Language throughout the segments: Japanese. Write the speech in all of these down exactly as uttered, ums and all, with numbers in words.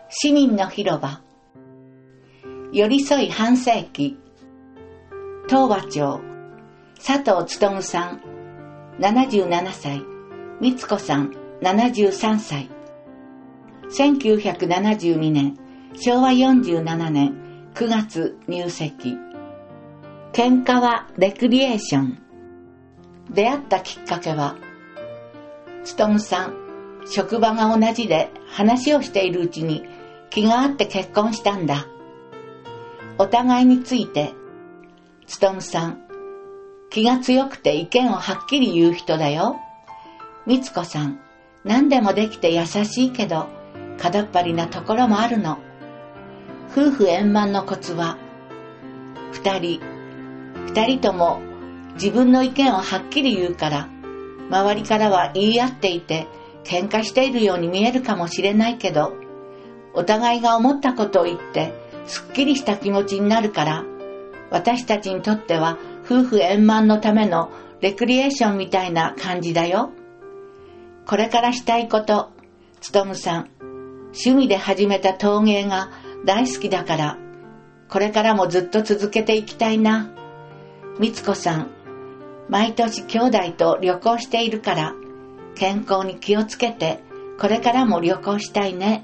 市民の広場、寄り添い半世紀、東和町、佐藤勉さん、ななじゅうななさい、光子さん、ななじゅうさんさい。せんきゅうひゃくななじゅうにねん、しょうわよんじゅうななねんくがつ入籍。喧嘩はレクリエーション。出会ったきっかけは、勉さん、職場が同じで話をしているうちに気があって結婚したんだ。お互いについて、勉さん、気が強くて意見をはっきり言う人だよ。光子さん、何でもできて優しいけど、片っ端なところもあるの。夫婦円満のコツは、二人、二人とも自分の意見をはっきり言うから、周りからは言い合っていて、喧嘩しているように見えるかもしれないけど、お互いが思ったことを言って、すっきりした気持ちになるから、私たちにとっては夫婦円満のためのレクリエーションみたいな感じだよ。これからしたいこと、勉さん、趣味で始めた陶芸が大好きだから、これからもずっと続けていきたいな。光子さん、毎年兄弟と旅行しているから、健康に気をつけて、これからも旅行したいね。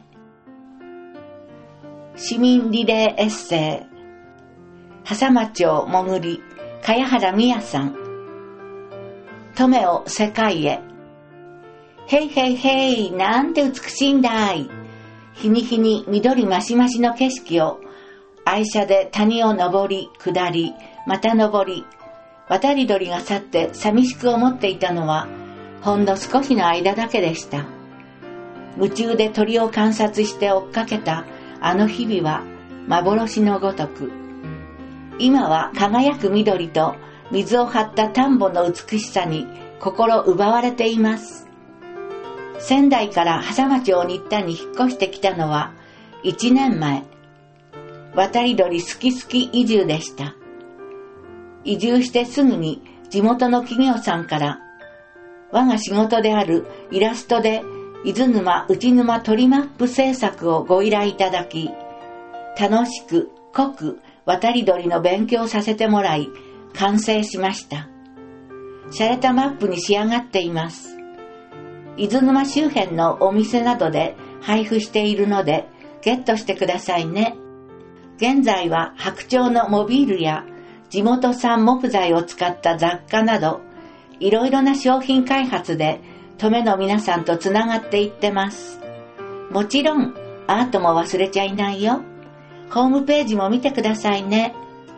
市民リレーエッセイ。笠間町もぐり、茅原美也さん。登米を世界へ。へいへいへい、なんて美しいんだい。日に日に緑ましましの景色を、愛車で谷を登り、下り、また登り、渡り鳥が去って寂しく思っていたのは、ほんの少しの間だけでした。夢中で鳥を観察して追っかけたあの日々は幻のごとく。今は輝く緑と水を張った田んぼの美しさに心奪われています。仙台から笠間町新田に引っ越してきたのはいちねんまえ。渡り鳥好き好き移住でした。移住してすぐに地元の企業さんから我が仕事であるイラストで伊豆沼内沼鳥マップ制作をご依頼いただき、楽しく濃く渡り鳥の勉強させてもらい完成しました。洒落たマップに仕上がっています。伊豆沼周辺のお店などで配布しているのでゲットしてくださいね。現在は白鳥のモビールや地元産木材を使った雑貨などいろいろな商品開発で登米の皆さんとつながっていってます。もちろんアートも忘れちゃいないよ。ホームページも見てくださいね。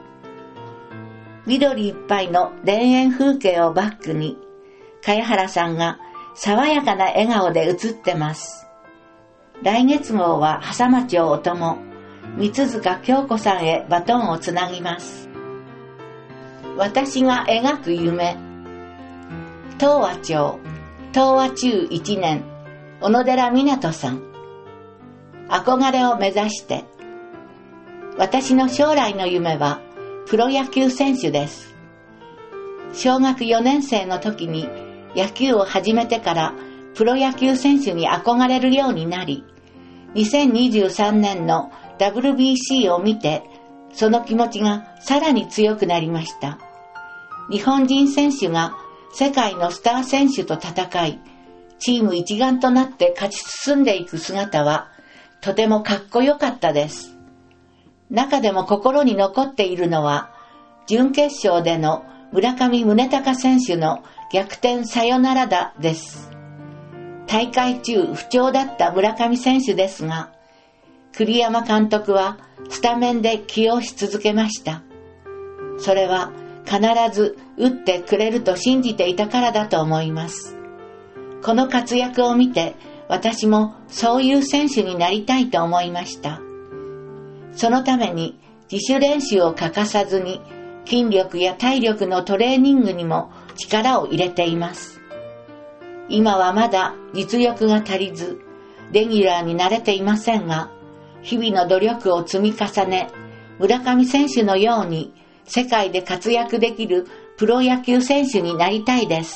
緑いっぱいの田園風景をバックに茅原さんが爽やかな笑顔で写ってます。来月号は笠間町お供三塚京子さんへバトンをつなぎます。私が描く夢。東和町東和中いちねん小野寺湊さん。憧れを目指して。私の将来の夢はプロ野球選手です。小学よねん生の時に野球を始めてからプロ野球選手に憧れるようになり、にせんにじゅうさんねんの ダブリュービーシー を見てその気持ちがさらに強くなりました。日本人選手が世界のスター選手と戦い、チーム一丸となって勝ち進んでいく姿はとてもかっこよかったです。中でも心に残っているのは準決勝での村上宗隆選手の逆転サヨナラ打です。大会中不調だった村上選手ですが、栗山監督はスタメンで起用し続けました。それは必ず打ってくれると信じていたからだと思います。この活躍を見て私もそういう選手になりたいと思いました。そのために自主練習を欠かさずに筋力や体力のトレーニングにも力を入れています。今はまだ実力が足りずレギュラーになれていませんが、日々の努力を積み重ね、村上選手のように世界で活躍できるプロ野球選手になりたいです。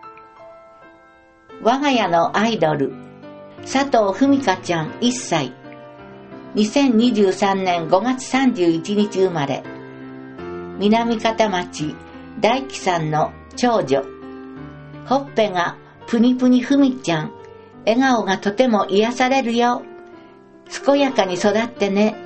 我が家のアイドル、佐藤文香ちゃんいっさい。 にせんにじゅうさんねんごがつさんじゅういちにち生まれ、南方町大樹さんの長女。ほっぺがぷにぷにふみちゃん、笑顔がとても癒されるよ。健やかに育ってね。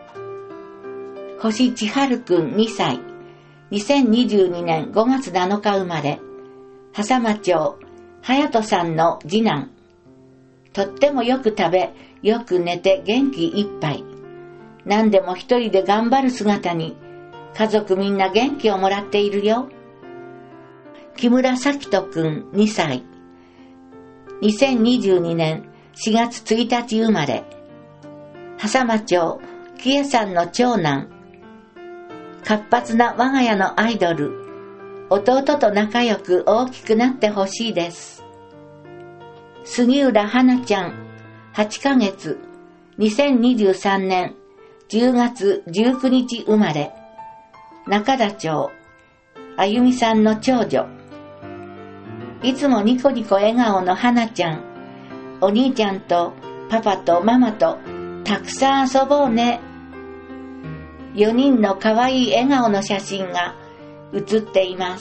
星千春くんにさい、にせんにじゅうにねんごがつなのか生まれ、笠間町隼人さんの次男。とってもよく食べ、よく寝て元気いっぱい。何でも一人で頑張る姿に、家族みんな元気をもらっているよ。木村咲人くんにさい、にせんにじゅうにねんしがつついたち生まれ、笠間町喜江さんの長男。活発な我が家のアイドル、弟と仲良く大きくなってほしいです。杉浦花ちゃんはちかげつ、にせんにじゅうさんねんじゅうがつじゅうくにち生まれ、中田町あゆみさんの長女。いつもニコニコ笑顔の花ちゃん、お兄ちゃんとパパとママとたくさん遊ぼうね。よにんのかわいい笑顔の写真が写っています。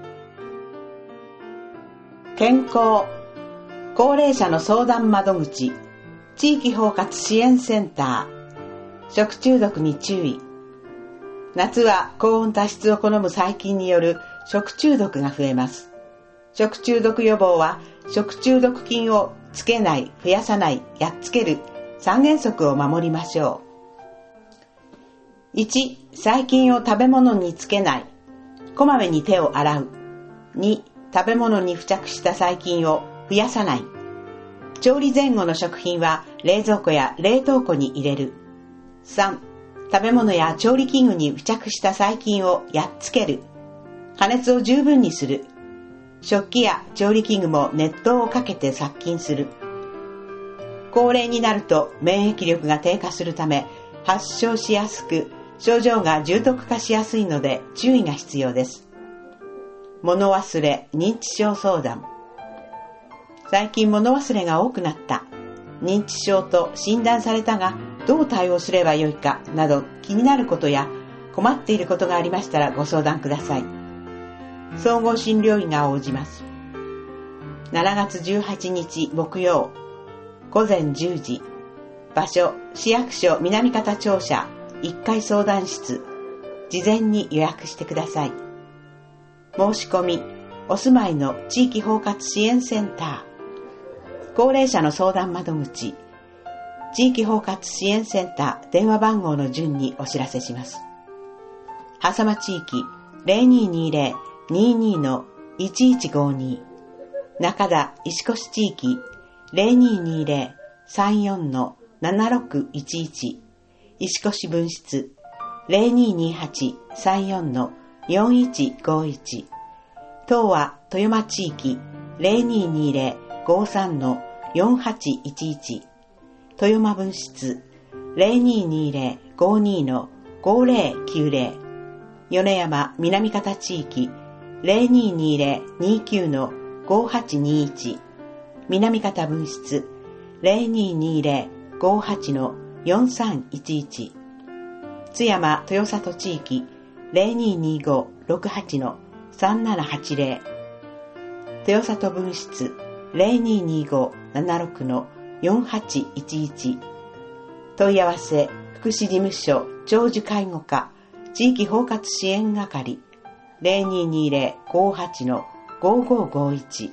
健康高齢者の相談窓口、地域包括支援センター。食中毒に注意。夏は高温多湿を好む細菌による食中毒が増えます。食中毒予防は食中毒菌をつけない、増やさない、やっつける三原則を守りましょう。いち、細菌を食べ物につけない。こまめに手を洗う。に、食べ物に付着した細菌を増やさない。調理前後の食品は冷蔵庫や冷凍庫に入れる。さん、食べ物や調理器具に付着した細菌をやっつける。加熱を十分にする。食器や調理器具も熱湯をかけて殺菌する。高齢になると免疫力が低下するため発症しやすく、症状が重篤化しやすいので注意が必要です。物忘れ、認知症相談。最近物忘れが多くなった。認知症と診断されたがどう対応すればよいかなど気になることや困っていることがありましたらご相談ください。総合診療医が応じます。しちがつじゅうはちにち木曜、ごぜんじゅうじ。場所、市役所南方庁舎いっかい相談室。事前に予約してください。申し込み、お住まいの地域包括支援センター。高齢者の相談窓口、地域包括支援センター電話番号の順にお知らせします。狭間地域 ゼロにーにーゼロ にーにー のいちいちごに、中田石越地域 ゼロにーにーゼロ さんよん のななろくいちいち、石越分室 ゼロにーにーはち さんよん のよんいちごいち、東和豊間地域 ゼロにーにーゼロ ごさん のよんはちいちいち、豊間分室 ゼロにーにーゼロ ごに のごぜろきゅうぜろ、米山南方地域 ゼロにーにーゼロ にきゅう のごはちにいち、南方分室 ゼロにーにーゼロ ごはち のよんさんいちいち、津山豊里地域 ゼロにーにーご ろくはち のさんななはちぜろ、豊里分室 ゼロにーにーご ななろく のよんはちいちいち、問い合わせ福祉事務所長寿介護課地域包括支援係 ゼロにーにーゼロ ごはち のごごごいち。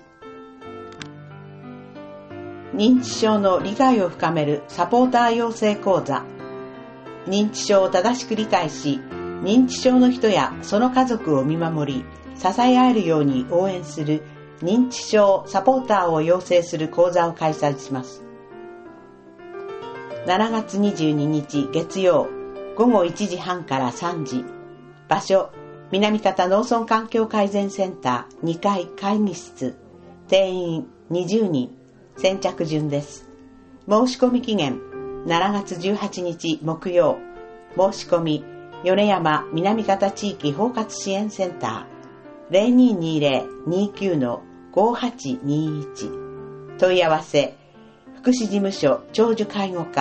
認知症の理解を深めるサポーター養成講座。認知症を正しく理解し、認知症の人やその家族を見守り、支え合えるように応援する認知症サポーターを養成する講座を開催します。しちがつにじゅうににち月曜、ごごいちじはんからさんじ。場所、南方農村環境改善センターにかい会議室。定員にじゅうにん。先着順です。申し込み期限、しちがつじゅうはちにち木曜。申し込み、米山南方地域包括支援センター ゼロにーにーゼロ にきゅう のごはちにいち。問い合わせ、福祉事務所長寿介護課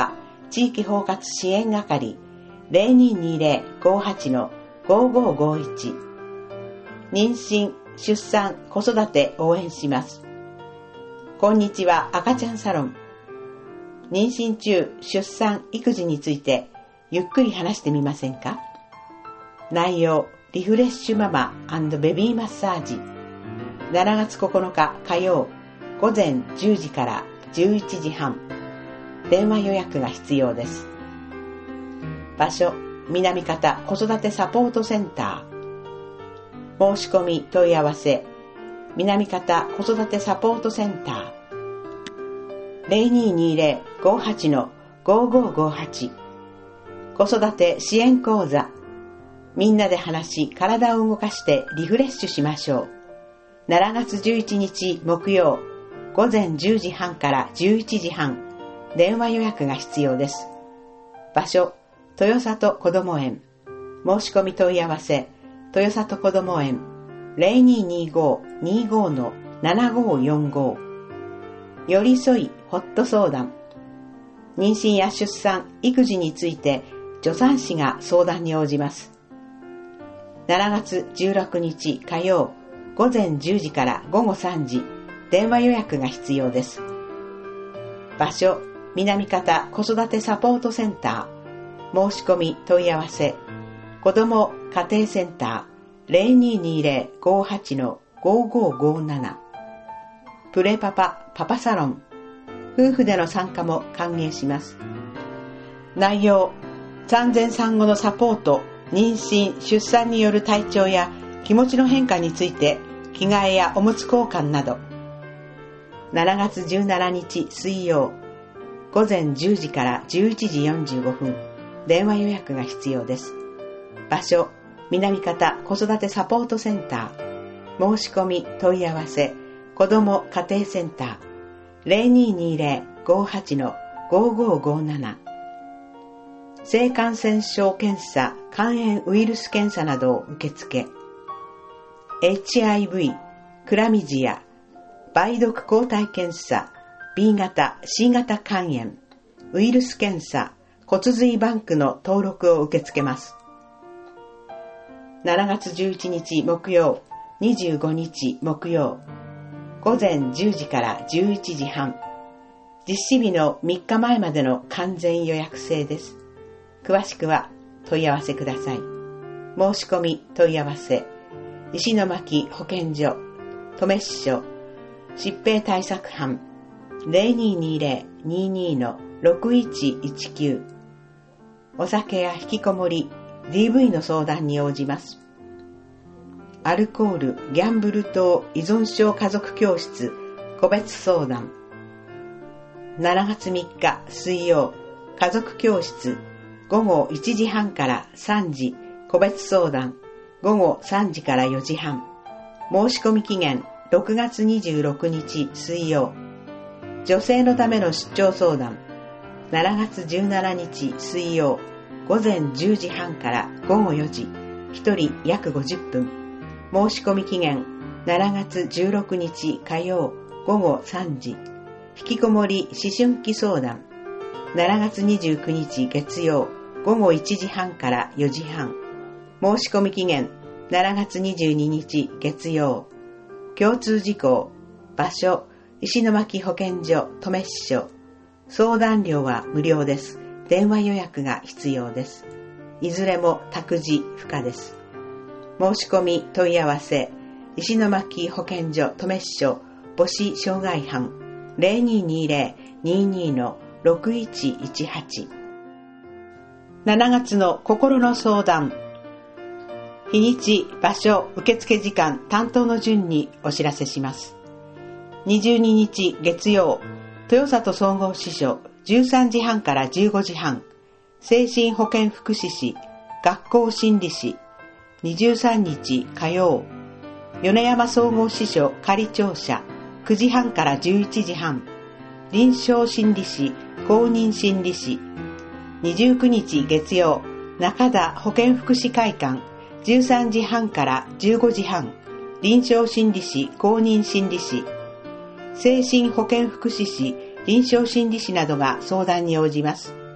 地域包括支援係 ゼロにーにーゼロ ごーはち ごーごーごーいち。妊娠、出産、子育て応援します。こんにちは、赤ちゃんサロン。妊娠中、出産、育児についてゆっくり話してみませんか？内容、リフレッシュママ&ベビーマッサージ。しちがつここのか火曜、午前じゅうじからじゅういちじはん。電話予約が必要です。場所、南方子育てサポートセンター。申し込み問い合わせ、南方子育てサポートセンター。ゼロにーにーゼロ ごーはち ごーごーごーはち。子育て支援講座。みんなで話し、体を動かしてリフレッシュしましょう。しちがつじゅういちにち木曜、午前じゅうじはんからじゅういちじはん。電話予約が必要です。場所、豊里こども園。申し込み問い合わせ、豊里こども園 ゼロにーにーごーにーごーのななごーよんごー。よりそいホット相談。妊娠や出産、育児について助産師が相談に応じます。しちがつじゅうろくにち火曜、午前じゅうじからごごさんじ。電話予約が必要です。場所、南方子育てサポートセンター。申し込み問い合わせ、子ども家庭センター ゼロにーにーゼロ ごーはち ごーごーごーなな。プレパパパパサロン。夫婦での参加も歓迎します。内容、産前産後のサポート、妊娠・出産による体調や気持ちの変化について、着替えやおむつ交換など。しちがつじゅうしちにち水曜、午前じゅうじからじゅういちじよんじゅうごふん。電話予約が必要です。場所、南方子育てサポートセンター。申し込み問い合わせ、子ども家庭センター。ゼロにーにーゼロ ごーはち ごーごーごーなな。性感染症検査、肝炎ウイルス検査などを受付。エイチアイブイ、クラミジア、梅毒抗体検査、B 型、C 型肝炎、ウイルス検査、骨髄バンクの登録を受け付けます。しちがつじゅういちにち木曜、にじゅうごにち木曜、午前じゅうじからじゅういちじはん。実施日のみっかまえまでの完全予約制です。詳しくは問い合わせください。申し込み問い合わせ、石巻保健所、登米市所、疾病対策班 ゼロにーにーゼロ にーにーのろくいちいちきゅう。お酒や引きこもり、ディーブイ の相談に応じます。アルコール、ギャンブル等依存症家族教室、個別相談。しちがつみっか水曜、家族教室、ごごいちじはんからさんじ、個別相談、ごごさんじからよじはん。申し込み期限、ろくがつにじゅうろくにち水曜。女性のための出張相談。しちがつじゅうしちにち水曜、午前じゅうじはんからごごよじ。ひとり約ごじゅっぷん。申し込み期限、しちがつじゅうろくにち火曜、ごごさんじ。引きこもり思春期相談。しちがつにじゅうくにち月曜、ごごいちじはんからよじはん。申し込み期限、しちがつにじゅうににち月曜。共通事項、場所、石巻保健所登米市所。相談料は無料です。電話予約が必要です。いずれも託児不可です。申し込み問い合わせ、石巻保健所登米市所母子障害班 ゼロにーにーゼロ にーにーのろくいちいちはち。しちがつの心の相談。日にち、場所、受付時間、担当の順にお知らせします。にじゅうににち月曜、豊里総合支所じゅうさんじはんからじゅうごじはん。精神保健福祉士、学校心理士。にじゅうさんにち火曜、米山総合支所仮庁舎くじはんからじゅういちじはん。臨床心理士、公認心理士。にじゅうくにち月曜、中田保健福祉会館じゅうさんじはんからじゅうごじはん。臨床心理士、公認心理士。精神保健福祉士、臨床心理士などが相談に応じます。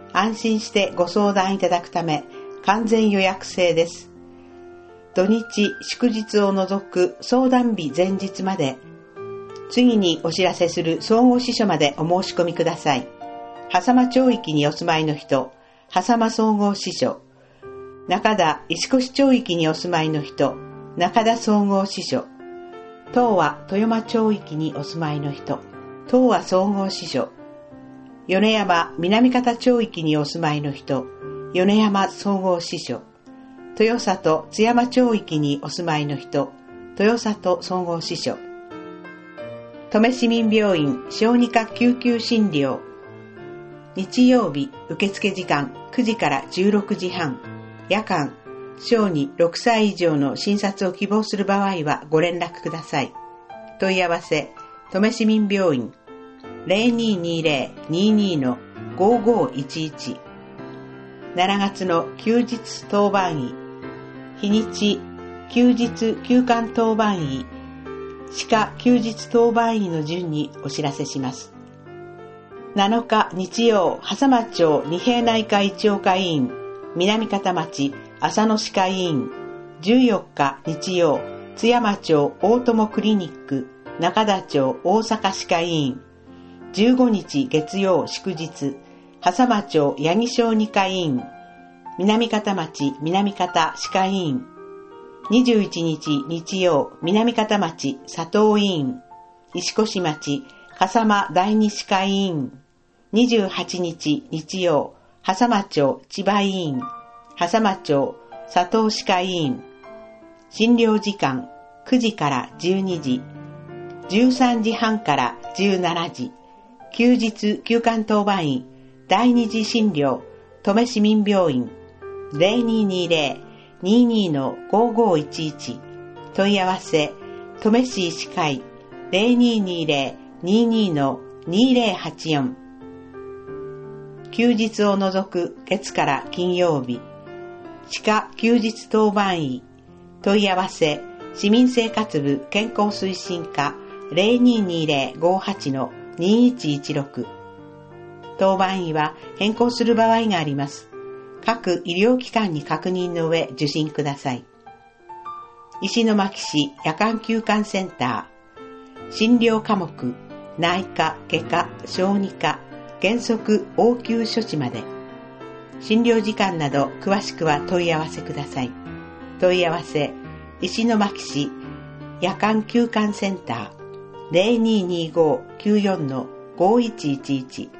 安心してご相談いただくため完全予約制です。土日祝日を除く相談日前日まで、次にお知らせする総合支所までお申し込みください。狭間町域にお住まいの人、狭間総合支所。中田石越町域にお住まいの人、中田総合支所。東和豊間町域にお住まいの人、東和総合支所。米山南方町域にお住まいの人、米山総合支所。豊里津山町域にお住まいの人、豊里総合支所。登米市民病院小児科救急診療。日曜日受付時間くじからじゅうろくじはん。夜間、小児ろくさい以上の診察を希望する場合はご連絡ください。問い合わせ、登米市民病院 ゼロにーにーゼロ にーにー ごーごーいちいち。しちがつの休日当番医、日にち休日休館当番医、歯科休日当番医の順にお知らせします。なのか日曜、狭間町二平内科一岡医院、南方町浅野歯科医院、じゅうよっか日曜、津山町大友クリニック、中田町大阪歯科医院、じゅうごにち月曜祝日、狭間町八木小児科医院、南方町南方歯科医院、にじゅういちにち日曜、南方町佐藤医院、石越町笠間第二歯科医院、にじゅうはちにち日曜、狭間町千葉医院、狭間町佐藤歯科医院。診療時間くじからじゅうにじ、じゅうさんじはんからじゅうしちじ、休日休館当番医第二次診療登米市民病院 ゼロにーにーゼロ にーにー ごーごーいちいち。問い合わせ登米市医師会 ゼロにーにーゼロ にーにー にーゼロはちよん。休日を除く月から金曜日、歯科休日当番医。問い合わせ市民生活部健康推進課 ゼロにーにーゼロ ごーはち にーいちいちろく。当番医は変更する場合があります。各医療機関に確認の上受診ください。石巻市夜間休館センター。診療科目内科、外科、小児科、原則応急処置まで。診療時間など詳しくは問い合わせください。問い合わせ石巻市夜間休館センター ゼロにーにーごーきゅうよん ごーいちいちいち。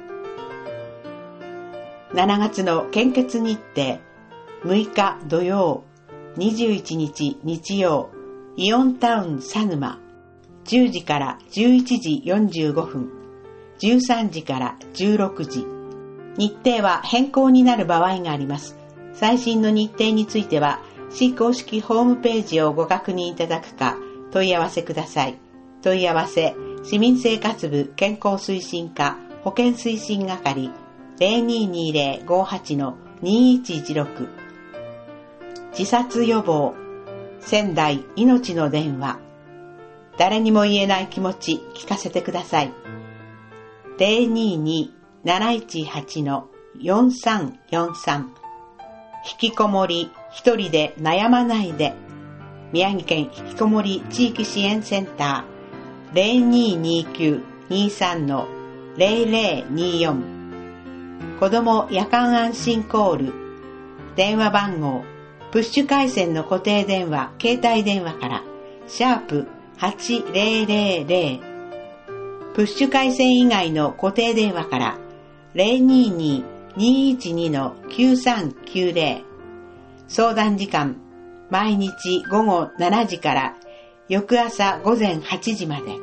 しちがつの献血日程、むいか土曜、にじゅういちにち日曜、イオンタウン佐沼、じゅうじからじゅういちじよんじゅうごふん、じゅうさんじからじゅうろくじ。日程は変更になる場合があります。最新の日程については、市公式ホームページをご確認いただくか、問い合わせください。問い合わせ、市民生活部健康推進課保健推進係 ゼロにーにーゼロ ごーはち にーいちいちろく。自殺予防、仙台命の電話。誰にも言えない気持ち聞かせてください。ゼロにーにー なないちはち よんさんよんさん。引きこもり一人で悩まないで。宮城県引きこもり地域支援センター ゼロにーにーきゅう にーさん ゼロゼロにーよん。子ども夜間安心コール。電話番号プッシュ回線の固定電話携帯電話からシャープはちゼロゼロゼロ。プッシュ回線以外の固定電話からゼロにーにー にーいちにー きゅうさんきゅうゼロ。相談時間毎日午後しちじから翌朝午前はちじまで。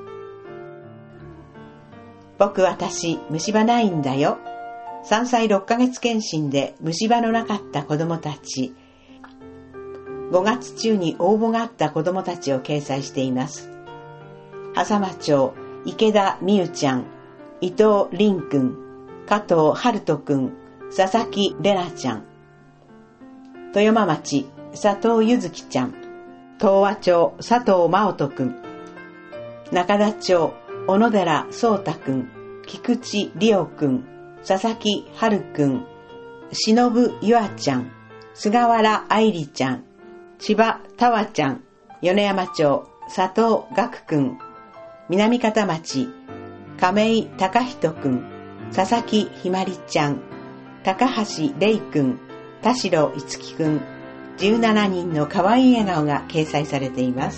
僕私虫歯ないんだよ。さんさいろっかげつ検診で虫歯のなかった子どもたち。ごがつ中に応募があった子どもたちを掲載しています。狭間町池田美優ちゃん、伊藤凛くん、加藤春人くん、佐々木玲奈ちゃん。豊間町佐藤ゆずきちゃん、東和町佐藤真音くん、中田町小野寺壮太くん、菊池理央くん、佐々木春くん、 しのぶゆあちゃん、菅原愛理ちゃん、千葉たわちゃん、米山町佐藤岳くん、南方町亀井隆人くん、佐々木ひまりちゃん、高橋れいくん、田代いつきくん、じゅうななにんの可愛い笑顔が掲載されています。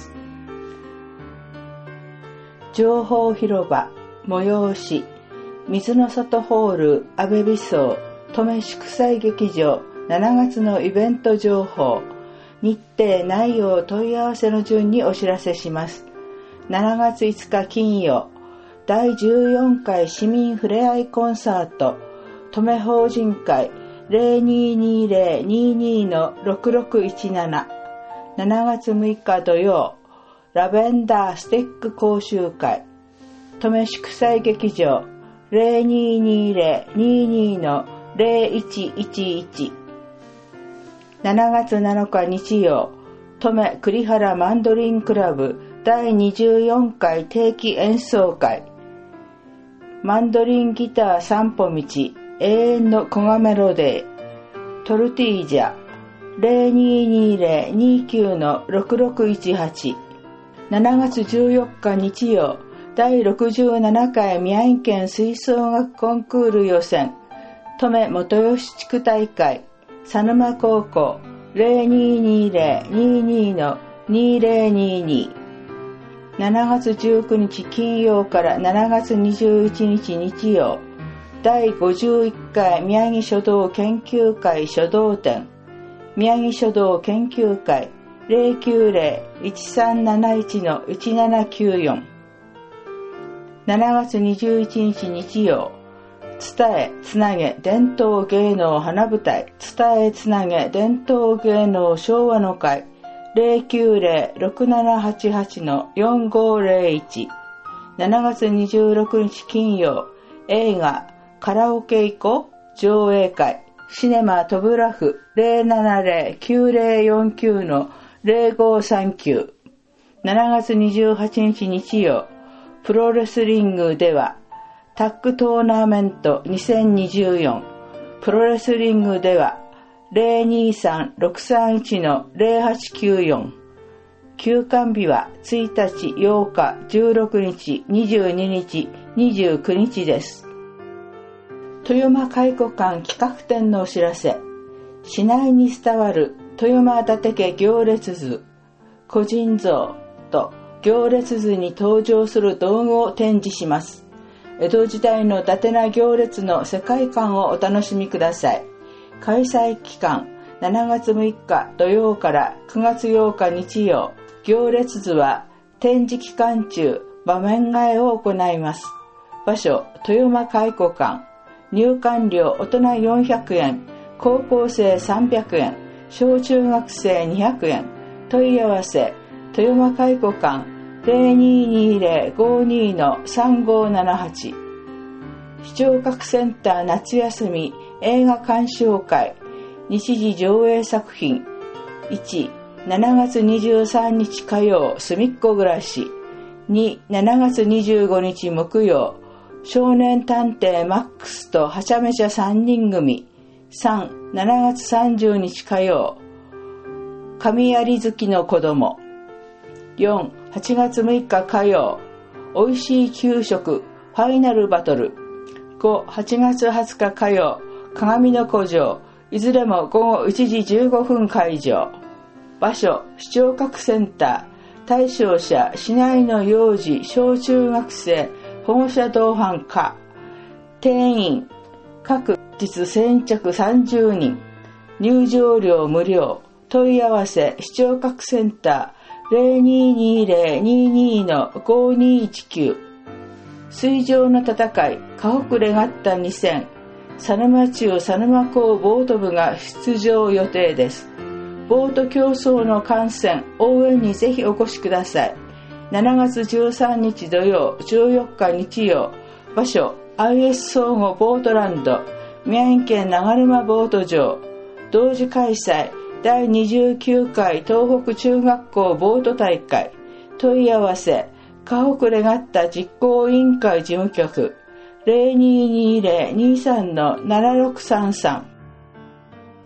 情報広場催し、水の里ホール阿部美荘登米祝祭劇場しちがつのイベント情報、日程内容問い合わせの順にお知らせします。しちがついつか金曜、だいじゅうよんかい市民ふれあいコンサート登米法人会 ゼロにーにーゼロにーにー ろくろくいちなな。しちがつむいか土曜、ラベンダースティック講習会登米祝祭劇場 ゼロにーにーゼロにーにー ゼロいちいちいち。しちがつなのか日曜、登米栗原マンドリンクラブだいにじゅうよんかい定期演奏会、マンドリンギター散歩道永遠の小亀ロデートルティージャ ゼロにーにーゼロにーきゅう ろくろくいちはち。しちがつじゅうよっか日曜、だいろくじゅうななかい宮城県吹奏楽コンクール予選登米元吉地区大会佐沼高校 ゼロにーにーゼロにーにー にーぜろにーにー。 しちがつじゅうくにち金曜からしちがつにじゅういちにち日曜、だいごじゅういっかい宮城書道研究会書道展宮城書道研究会 ゼロきゅうゼロいちさんなないちのいちななきゅうよん。 しちがつにじゅういちにち日曜、伝えつなげ伝統芸能花舞台伝えつなげ伝統芸能昭和の会 ゼロきゅうゼロろくななはちはちのよんごゼロいち。 しちがつにじゅうろくにち金曜、映画カラオケ行こ上映会シネマトブラフ ゼロななゼロきゅうゼロよんきゅうのゼロごさんきゅう。しちがつにじゅうはちにち日曜、プロレスリングではタッグトーナメントにせんにじゅうよん、プロレスリングでは ゼロにーさんろくさんいちのゼロはちきゅうよん。休館日はついたち、ようか、じゅうろくにち、にじゅうににち、にじゅうくにちです。豊間回顧館企画展のお知らせ。市内に伝わる豊間伊達家行列図、個人像と行列図に登場する道具を展示します。江戸時代の伊達な行列の世界観をお楽しみください。開催期間しちがつむいか土曜からくがつようか日曜。行列図は展示期間中場面替えを行います。場所豊間回顧館。入館料大人よんひゃくえん、高校生さんびゃくえん、小中学生にひゃくえん。問い合わせ豊間回顧館 ゼロにーにーゼロごにーのさんごーななはち。視聴覚センター夏休み映画鑑賞会。日時上映作品いち、しちがつにじゅうさんにち火曜すみっこ暮らし。に、しちがつにじゅうごにち木曜少年探偵マックスとはちゃめちゃさんにん組。さん、しちがつさんじゅうにち火曜神やり好きの子供。よん、はちがつむいか火曜おいしい給食ファイナルバトル。ご、はちがつはつか火曜鏡の古城。いずれもごごいちじじゅうごふん会場。場所視聴覚センター。対象者市内の幼児小中学生保護者同伴課。定員各日先着さんじゅうにん。入場料無料。問い合わせ視聴覚センター ゼロにーにーゼロにーにーのごにーいちきゅう。水上の戦い河北レガッタにせん。佐沼中佐沼港ボート部が出場予定です。ボート競争の観戦応援にぜひお越しください。しちがつじゅうさんにち土曜じゅうよっか日曜。場所 アイエス 総合ボートランド宮城県流沼ボート場。同時開催だいにじゅうきゅうかい東北中学校ボート大会。問い合わせ河北レガッタ実行委員会事務局 ゼロにーにーゼロにーさんのななろくさんさん。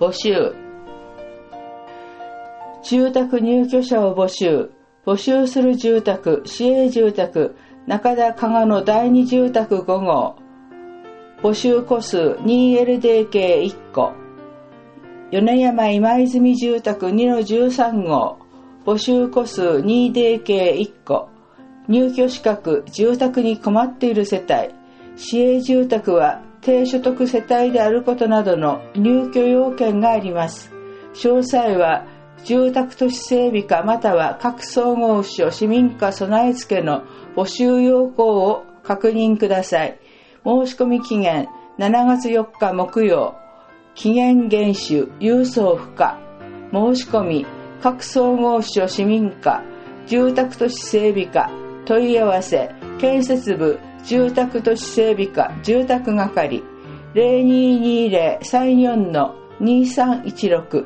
募集。住宅入居者を募集。募集する住宅、市営住宅、中田加賀のだいに住宅ご号。募集戸数 にエルディーケーいち 戸。米山今泉住宅にのじゅうさん号。募集戸数 にディーケーいち 戸。入居資格、住宅に困っている世帯。市営住宅は低所得世帯であることなどの入居要件があります。詳細は住宅都市整備課または各総合所市民課備え付けの募集要項を確認ください。申し込み期限しちがつよっか木曜。期限厳守、郵送不可。申し込み各総合所市民課住宅都市整備課問い合わせ建設部住宅都市整備課住宅係 ゼロにーにーゼロ さんよん にさんいちろく。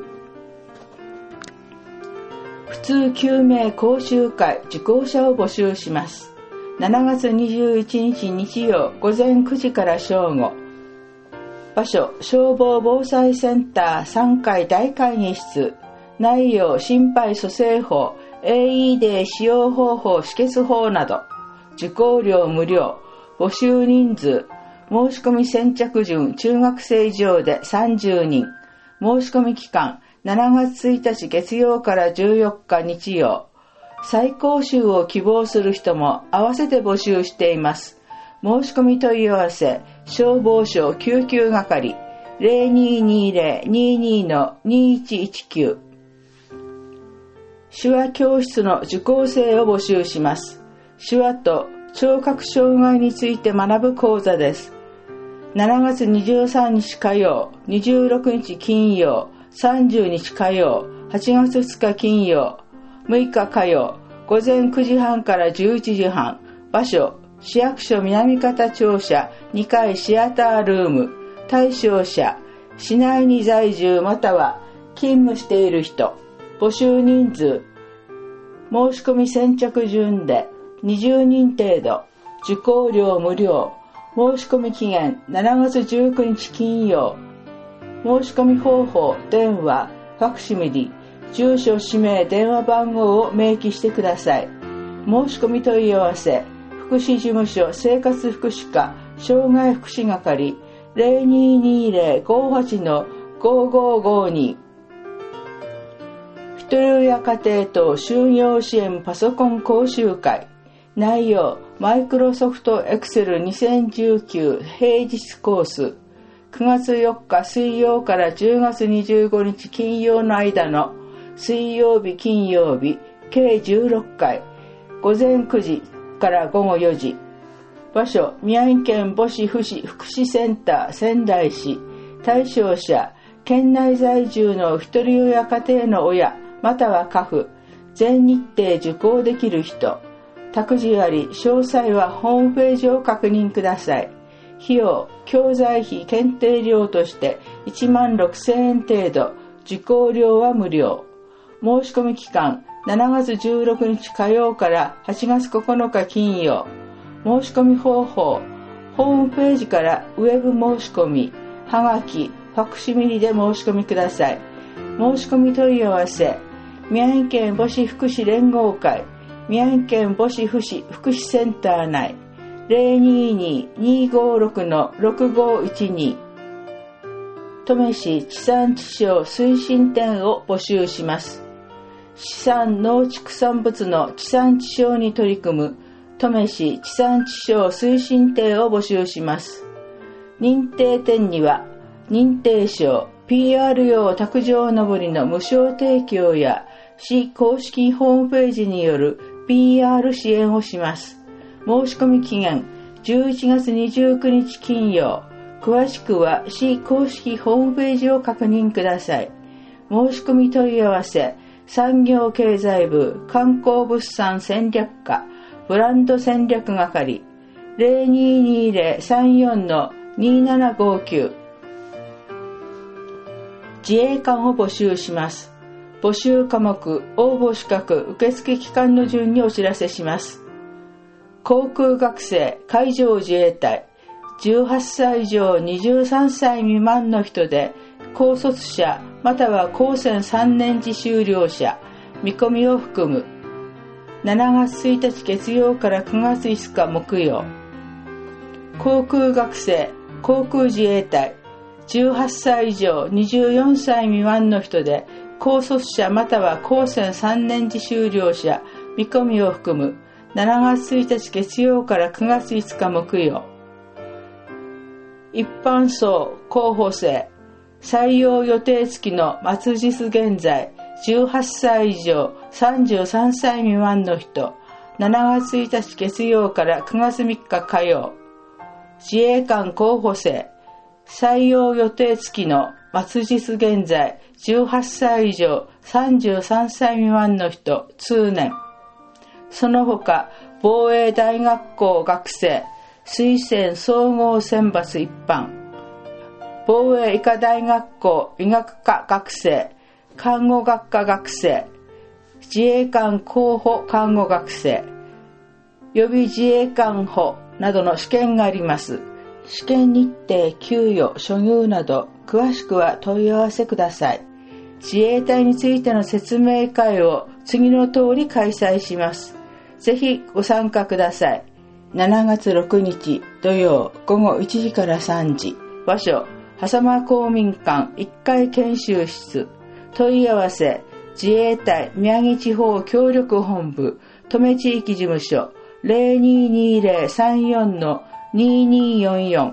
普通救命講習会受講者を募集します。しちがつにじゅういちにち日曜午前くじから正午。場所消防防災センターさんかい大会議室。内容心肺蘇生法 エーイー ディー 使用方法止血法など。受講料無料。募集人数申し込み先着順中学生以上でさんじゅうにん。申し込み期間しちがつついたち月曜からじゅうよっか日曜。再講習を希望する人も合わせて募集しています。申し込み問い合わせ消防署救急係 ゼロにーにーゼロ にーにー にいちいちきゅう。手話教室の受講生を募集します。手話と聴覚障害について学ぶ講座です。しちがつにじゅうさんにち火曜、にじゅうろくにち金曜、さんじゅうにち火曜、はちがつふつか金曜、むいか火曜、午前くじはんからじゅういちじはん。場所、市役所南方庁舎にかいシアタールーム。対象者、市内に在住または勤務している人。募集人数、申し込み先着順でにじゅうにん程度。受講料無料。申し込み期限しちがつじゅうくにち金曜。申し込み方法、電話、ファクシミリ、住所、氏名、電話番号を明記してください。申し込み問い合わせ、福祉事務所生活福祉課障害福祉係 ゼロにーにーゼロ ごーはち ごーごーごーに。ひとり親家庭等就業支援パソコン講習会。内容、マイクロソフトエクセルにせんじゅうきゅう平日コース。くがつよっか水曜からじゅうがつにじゅうごにち金曜の間の水曜日金曜日計じゅうろっかい。午前くじから午後よじ。場所、宮城県母子福祉福祉センター仙台市。対象者、県内在住のひとり親家庭の親または家父。全日程受講できる人。託児あり、詳細はホームページを確認ください。費用、教材費検定料としていちまんろくせんえん程度。受講料は無料。申し込み期間、しちがつじゅうろくにち火曜からはちがつここのか金曜。申し込み方法、ホームページからウェブ申し込み、はがき、ファクシミリで申し込みください。申し込み問い合わせ、宮城県母子福祉連合会、宮城県母子福祉福祉センター内、ゼロにーにー にーごーろく ろくごーいちに。登米市地産地消推進展を募集します。市産農畜産物の地産地消に取り組む登米市地産地消推進展を募集します。認定展には認定証、ピーアール 用卓上のぼりの無償提供や市公式ホームページによる ピーアール 支援をします。申し込み期限じゅういちがつにじゅうくにち金曜。詳しくは市公式ホームページを確認ください。申し込み問い合わせ、産業経済部観光物産戦略課ブランド戦略係 ゼロにーにーゼロ さんよん にななごきゅう。自衛官を募集します。募集科目、応募資格、受付期間の順にお知らせします。航空学生、海上自衛隊、じゅうはっさい以上にじゅうさんさい未満の人で、高卒者または高専さんねん次修了者見込みを含むしちがつついたち月曜からくがついつか木曜。航空学生、航空自衛隊、じゅうはっさい以上にじゅうよんさい未満の人で高卒者または高専さんねん次修了者見込みを含むしちがつついたち月曜からくがついつか木曜。一般層候補生、採用予定付きの末日現在じゅうはっさい以上さんじゅうさんさい未満の人、しちがつついたち月曜からくがつみっか火曜。自衛官候補生、採用予定付きの末日現在じゅうはっさい以上さんじゅうさんさい未満の人、通年。その他、防衛大学校学生、推薦総合選抜一般、防衛医科大学校医学科学生、看護学科学生、自衛官候補看護学生、予備自衛官補などの試験があります。試験日程、給与、処遇など詳しくは問い合わせください。自衛隊についての説明会を次の通り開催します。ぜひご参加ください。しちがつろくにち土曜ごごいちじからさんじ。場所、狭間公民館いっかい研修室。問い合わせ、自衛隊宮城地方協力本部登米地域事務所 ゼロにーにーゼロさんよんのにーにーよんよん。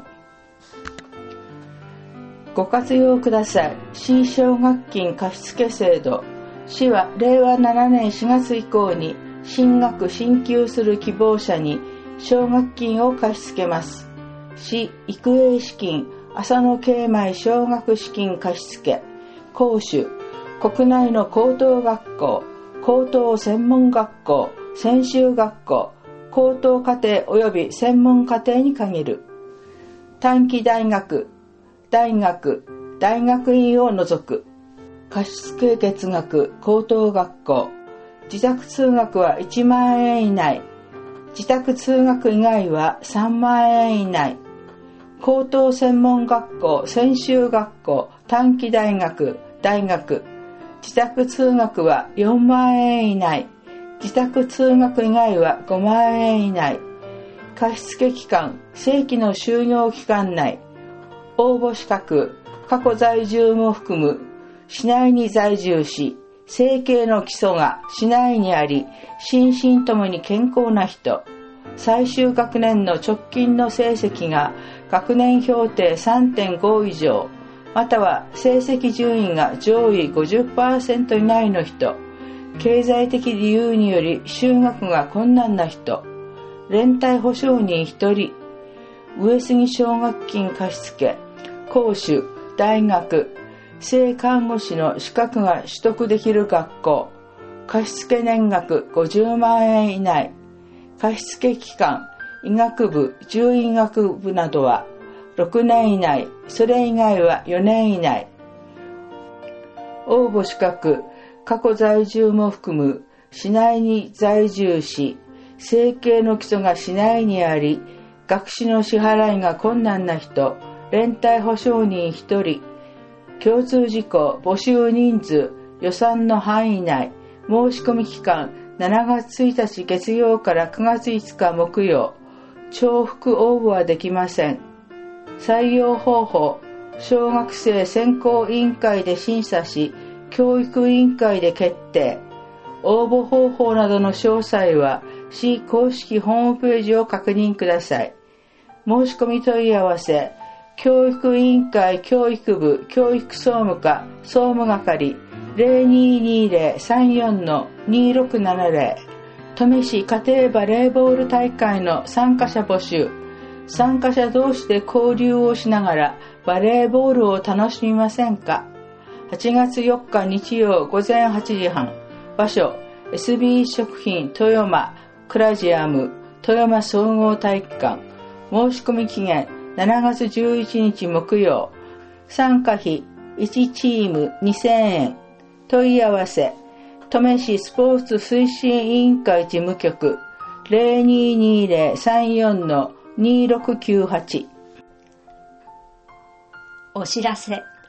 ご活用ください。市奨学金貸付制度。市はれいわななねんしがつ以降に進学進級する希望者に奨学金を貸し付けます。市育英資金浅野慶米奨学資金貸付、講習、国内の高等学校、高等専門学校、専修学校、高等課程及び専門課程に限る。短期大学、大学、大学院を除く。貸付月額、高等学校。自宅通学はいちまんえん以内。自宅通学以外はさんまんえん以内。高等専門学校、専修学校、短期大学、大学。自宅通学はよんまんえん以内。自宅通学以外はごまんえん以内。貸付期間、正規の就業期間内。応募資格、過去在住も含む。市内に在住し、生計の基礎が市内にあり、心身ともに健康な人。最終学年の直近の成績が学年評定 さんてんご 以上、または成績順位が上位 ごじゅっパーセント 以内の人、経済的理由により就学が困難な人、連帯保証人ひとり、上杉奨学金貸付、講習、大学、性看護師の資格が取得できる学校、貸付年額ごじゅうまんえん以内、貸付期間、医学部、獣医学部などはろくねん以内、それ以外はよねん以内。応募資格、過去在住も含む、市内に在住し、生計の基礎が市内にあり、学費の支払いが困難な人、連帯保証人ひとり、共通事項、募集人数、予算の範囲内、申し込み期間、しちがつついたち月曜からくがついつか木曜、重複応募はできません。採用方法、小学生選考委員会で審査し、教育委員会で決定。応募方法などの詳細は、市公式ホームページを確認ください。申し込み問い合わせ、教育委員会教育部教育総務課総務係 ゼロにーにーゼロさんよんのにーろくななゼロ。登米市家庭バレーボール大会の参加者募集。参加者同士で交流をしながらバレーボールを楽しみませんか？はちがつよっか日曜午前はちじはん。場所 エスビー 食品豊山クラジアム豊山総合体育館。申し込み期限しちがつじゅういちにち木曜。参加費いちチームにせんえん。問い合わせ登米市スポーツ推進委員会事務局 ゼロにーにーゼロさんよんのにーろくきゅうはち。 お知らせ。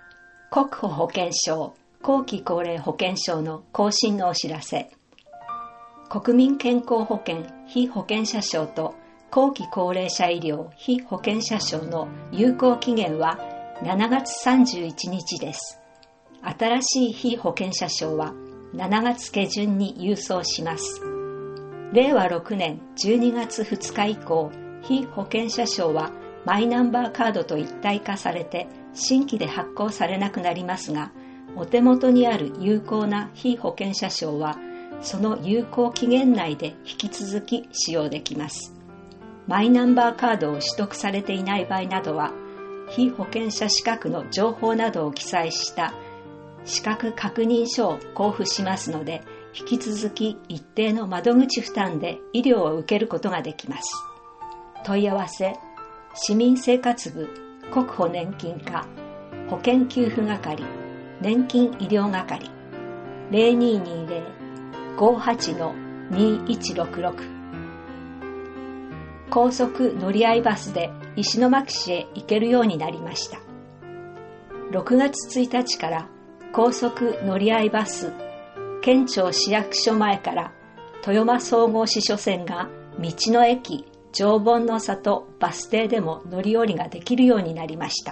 国保保険証後期高齢保険証の更新のお知らせ。国民健康保険被保険者証と後期高齢者医療被保険者証の有効期限はしちがつさんじゅういちにちです。新しい被保険者証はしちがつけじゅんに郵送します。れいわろくねんじゅうにがつふつか以降、被保険者証はマイナンバーカードと一体化されて新規で発行されなくなりますが、お手元にある有効な被保険者証はその有効期限内で引き続き使用できます。マイナンバーカードを取得されていない場合などは、被保険者資格の情報などを記載した資格確認書を交付しますので、引き続き一定の窓口負担で医療を受けることができます。問い合わせ、市民生活部国保年金課保険給付係年金医療係 ゼロにーにーゼロ ごーはち にーいちろくろく。高速乗り合いバスで石巻市へ行けるようになりました。ろくがつついたちから高速乗り合いバス県庁市役所前から豊間総合支所線が道の駅常盆の里バス停でも乗り降りができるようになりました。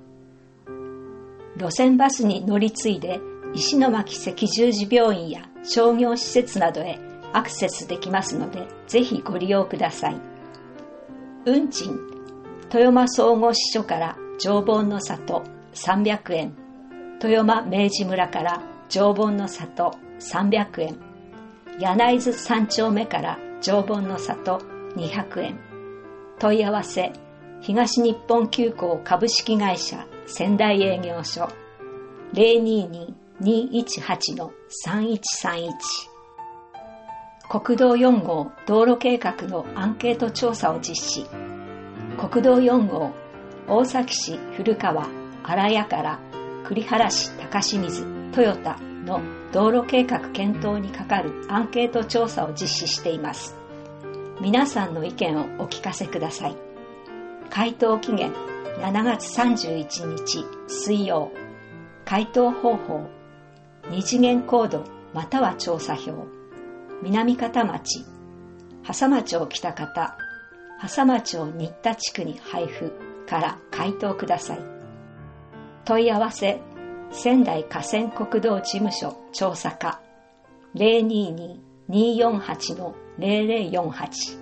路線バスに乗り継いで石巻赤十字病院や商業施設などへアクセスできますので、ぜひご利用ください。運賃、豊間総合支所から常盆の里さんびゃくえん、豊間明治村から常盆の里さんびゃくえん、柳津三丁目から常盆の里にひゃくえん。問い合わせ、東日本急行株式会社仙台営業所 ゼロにーにー にーいちはち さんいちさんいち。国道よんごう道路計画のアンケート調査を実施。国道よんごう大崎市古川荒谷から栗原市高清水豊田の道路計画検討にかかるアンケート調査を実施しています。皆さんの意見をお聞かせください。回答期限しちがつさんじゅういちにち水曜。回答方法、二次元コードまたは調査票、南方町、笠間町北方、笠間町新田地区に配布から回答ください。問い合わせ、仙台河川国道事務所調査課 ゼロにーにー にーよんはち ゼロゼロよんはち。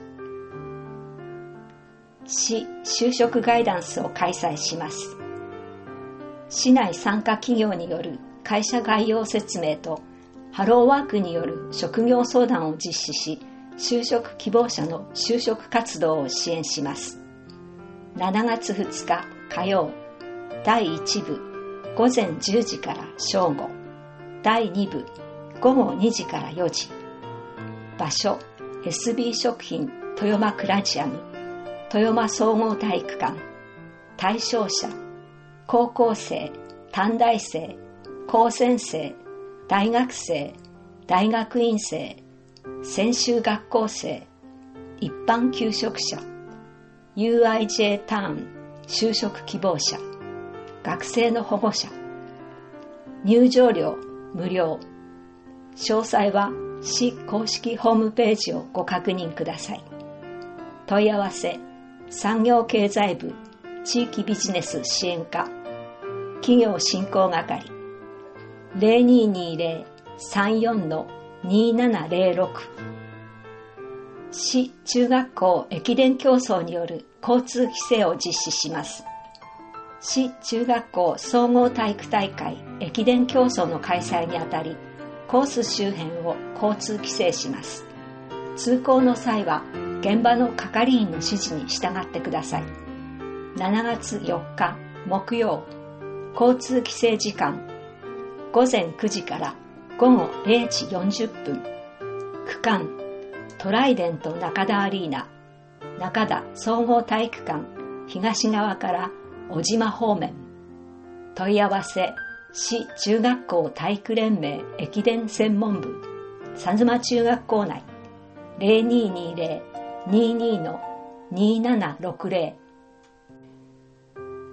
市就職ガイダンスを開催します。市内参加企業による会社概要説明とハローワークによる職業相談を実施し、就職希望者の就職活動を支援します。しちがつふつか火曜、だいいち部ごぜんじゅうじから正午、だいに部ごごにじからよじ。場所、エスビー 食品豊間クラジアム豊間総合体育館。対象者、高校生、短大生、高専生、大学生、大学院生、専修学校生、一般求職者、ユーアイジェー ターン就職希望者、学生の保護者。入場料無料。詳細は市公式ホームページをご確認ください。問い合わせ、産業経済部地域ビジネス支援課企業振興係 ゼロにーにーゼロ さんよん にーななゼロろく。市中学校駅伝競争による交通規制を実施します。市中学校総合体育大会駅伝競争の開催にあたり、コース周辺を交通規制します。通行の際は現場の係員の指示に従ってください。しちがつよっか木曜、交通規制時間ごぜんくじからごごれいじよんじゅっぷん。区間トライデント中田アリーナ中田総合体育館東側から小島方面。問い合わせ、市中学校体育連盟駅伝専門部佐妻中学校内 ゼロにーにーゼロ にーにー にーななろくゼロ。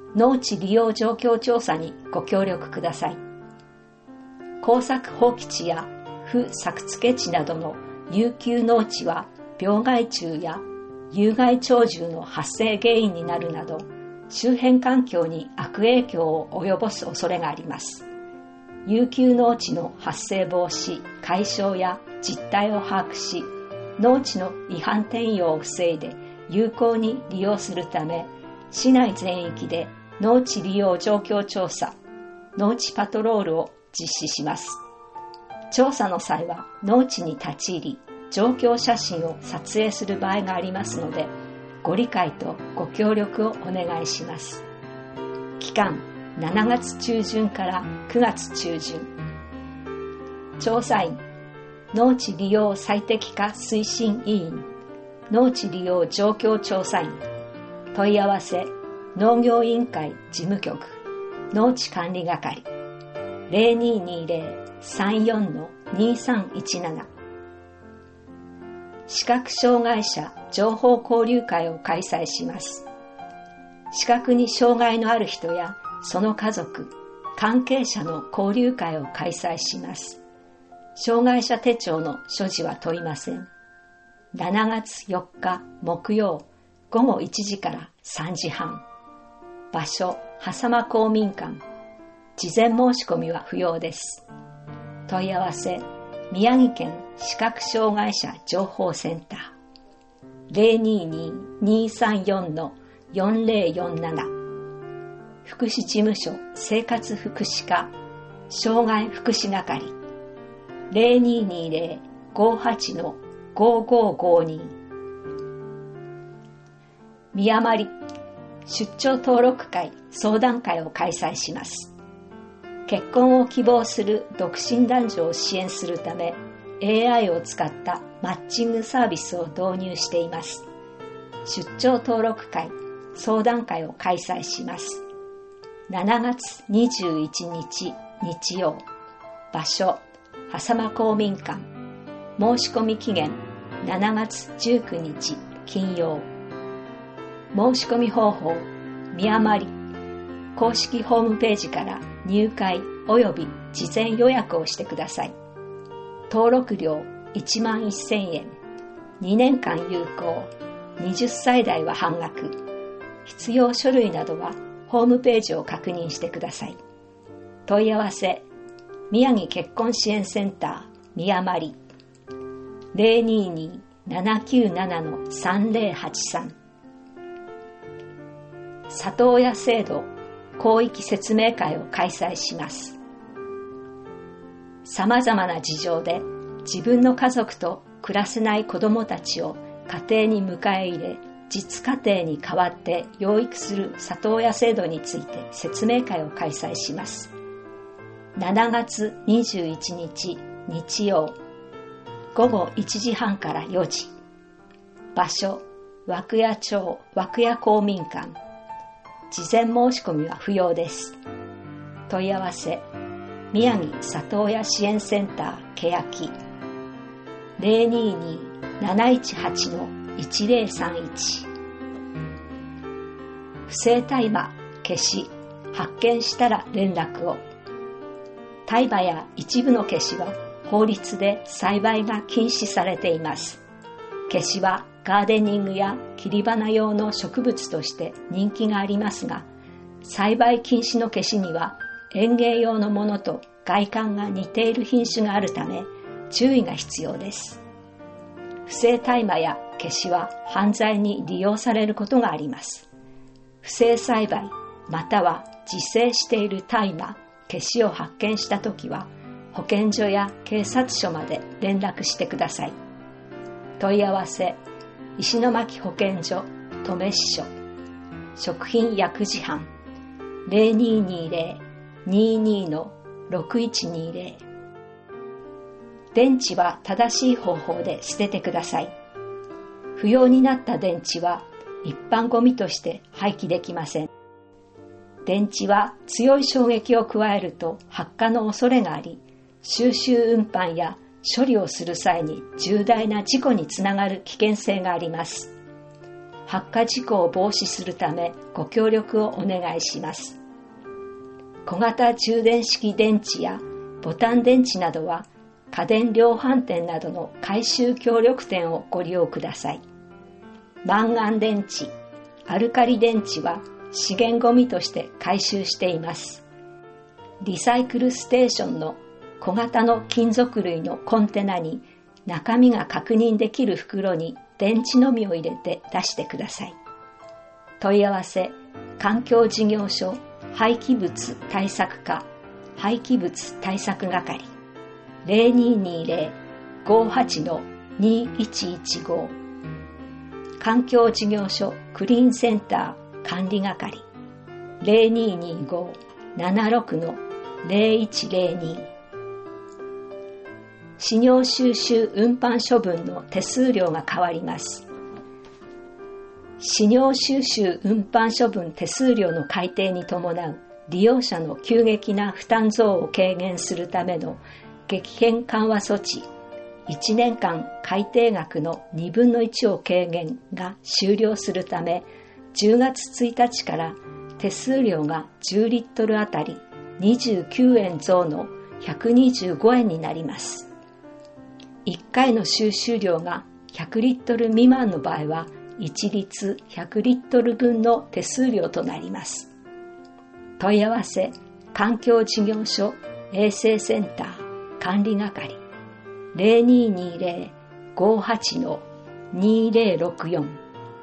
農地利用状況調査にご協力ください。耕作放棄地や不作付地などの遊休農地は病害虫や有害鳥獣の発生原因になるなど、周辺環境に悪影響を及ぼす恐れがあります。遊休農地の発生防止、解消や実態を把握し、農地の違反転用を防いで有効に利用するため、市内全域で農地利用状況調査、農地パトロールを実施します。調査の際は農地に立ち入り、状況写真を撮影する場合がありますので、ご理解とご協力をお願いします。期間しちがつ中旬からくがつ中旬。調査員、農地利用最適化推進委員、農地利用状況調査員、問い合わせ、農業委員会事務局、農地管理係、ゼロにーにーゼロ さんよん にさんいちなな。視覚障害者情報交流会を開催します。視覚に障害のある人やその家族、関係者の交流会を開催します。障害者手帳の所持は問いません。しちがつよっか木曜ごごいちじからさんじはん。場所、狭間公民館。事前申し込みは不要です。問い合わせ、宮城県視覚障害者情報センター ゼロにーにー にさんよん よんゼロよんなな。福祉事務所生活福祉課障害福祉係 ゼロにーにーゼロ ごはち ごごごに。宮まり出張登録会相談会を開催します。結婚を希望する独身男女を支援するため エーアイ を使ったマッチングサービスを導入しています。出張登録会相談会を開催します。しちがつにじゅういちにち日曜。場所、狭間公民館。申し込み期限しちがつじゅうくにち金曜。申し込み方法、宮まり公式ホームページから入会及び事前予約をしてください。登録料いちまんせんえん、にねんかん有効、はたち代は半額。必要書類などはホームページを確認してください。問い合わせ、宮城結婚支援センター宮まり ゼロにーにー ななきゅうなな さんゼロはちさん。里親制度広域説明会を開催します。さまざまな事情で自分の家族と暮らせない子どもたちを家庭に迎え入れ、実家庭に代わって養育する里親制度について説明会を開催します。しちがつにじゅういちにち日曜、ごごいちじはんからよじ。場所、涌谷町涌谷公民館。事前申し込みは不要です。問い合わせ、宮城里親支援センターけやき ゼロにーにー なないちはち いちゼロさんいち。不正大麻消し発見したら連絡を。大麻や一部の消しは法律で栽培が禁止されています。消しはガーデニングや切り花用の植物として人気がありますが、栽培禁止の消しには園芸用のものと外観が似ている品種があるため注意が必要です。不正大麻や消しは犯罪に利用されることがあります。不正栽培または自生している大麻、消しを発見したときは保健所や警察署まで連絡してください。問い合わせ、石巻保健所登米支所食品薬事班 ゼロにーにーゼロ にーにー ろくいちにーゼロ。電池は正しい方法で捨ててください。不要になった電池は一般ゴミとして廃棄できません。電池は強い衝撃を加えると発火の恐れがあり、収集運搬や処理をする際に重大な事故につながる危険性があります。 発火事故を防止するためご協力をお願いします。小型充電式電池やボタン電池などは家電量販店などの回収協力店をご利用ください。マンガン電池、アルカリ電池は資源ごみとして回収しています。リサイクルステーションの小型の金属類のコンテナに中身が確認できる袋に電池のみを入れて出してください。問い合わせ、環境事業所廃棄物対策課廃棄物対策係 ゼロにーにーゼロ ごーはち にーいちいちご 環境事業所クリーンセンター管理係 ゼロにーにーご ななろく ゼロいちゼロに 飼料収集運搬処分の手数料が変わります。飼料収集運搬処分手数料の改定に伴う利用者の急激な負担増を軽減するための激変緩和措置いちねんかん改定額のにぶんのいちを軽減が終了するため、じゅうがつついたちから手数料がじゅうリットルあたりにじゅうきゅうえん増のひゃくにじゅうごえんになります。いっかいの収集量がひゃくリットル未満の場合は一律ひゃくリットルぶんの手数料となります。問い合わせ、環境事業所衛生センター管理係 ゼロにーにーゼロ ごーはち にーゼロろくよん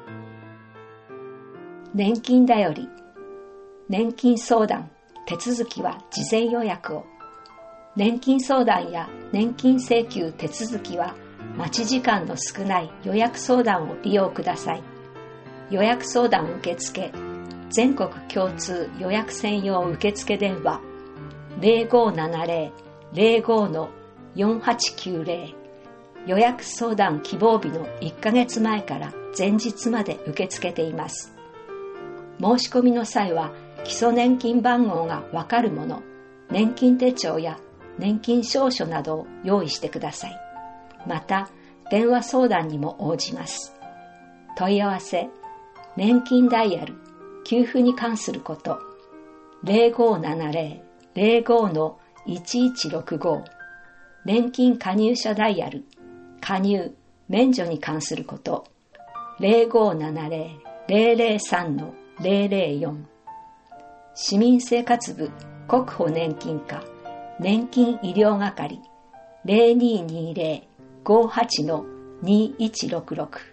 年金だより年金相談手続きは事前予約を。年金相談や年金請求手続きは待ち時間の少ない予約相談を利用ください。予約相談受付、全国共通予約専用受付電話 ゼロごーななゼロ ゼロごー よんはちきゅうゼロ 予約相談希望日のいっかげつまえから前日まで受け付けています。申し込みの際は基礎年金番号がわかるもの、年金手帳や年金証書などを用意してください。また、電話相談にも応じます。問い合わせ、年金ダイヤル、給付に関すること、ゼロごーななゼロ ゼロごー いちいちろくご 年金加入者ダイヤル、加入、免除に関すること、ゼロごーななゼロ ゼロゼロさん ゼロゼロよん 市民生活部国保年金課年金医療係 ゼロにーにーゼロ ごーはち にーいちろくろく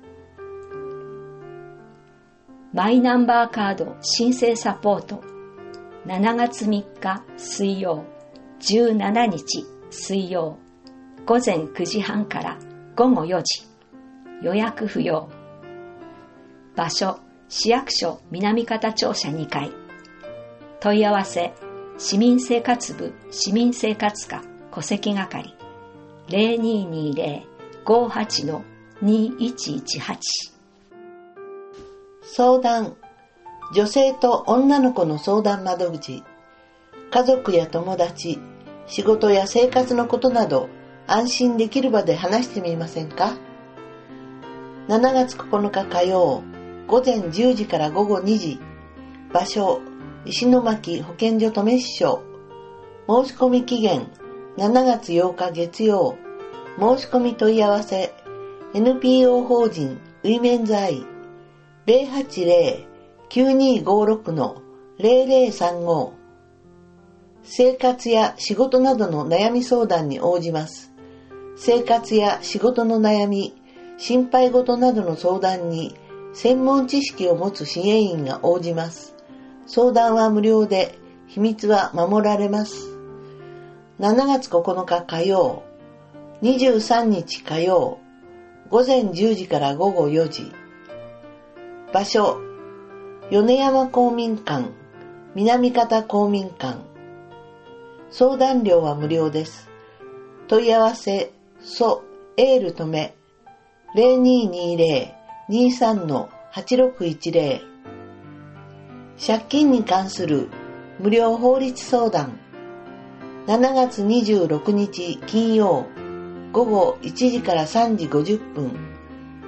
マイナンバーカード申請サポートしちがつみっか水曜じゅうしちにち水曜ごぜんくじはんからごごよじ予約不要。場所市役所南方庁舎にかい。問い合わせ市民生活部市民生活課戸籍係 ゼロにーにーゼロ ごーはち にーいちいちはち。 相談、女性と女の子の相談窓口、家族や友達、仕事や生活のことなど安心できる場で話してみませんか。しちがつここのか火曜ごぜんじゅうじからごごにじ、場所石巻保健所登米支所、申し込み期限しちがつようか月曜、申し込み問い合わせ エヌピーオー 法人ウィメンズアイ ゼロはちゼロ きゅうにーごーろく ゼロゼロさんご。生活や仕事などの悩み相談に応じます。生活や仕事の悩み、心配事などの相談に専門知識を持つ支援員が応じます。相談は無料で、秘密は守られます。しちがつここのか火曜、にじゅうさんにち火曜、ごぜんじゅうじからごごよじ。場所、米山公民館、南方公民館。相談料は無料です。問い合わせ、ソ、エールとめ、ゼロにーにーゼロ にーさん はちろくいちゼロ。借金に関する無料法律相談。しちがつにじゅうろくにち金曜、午後いちじからさんじごじゅっぷん。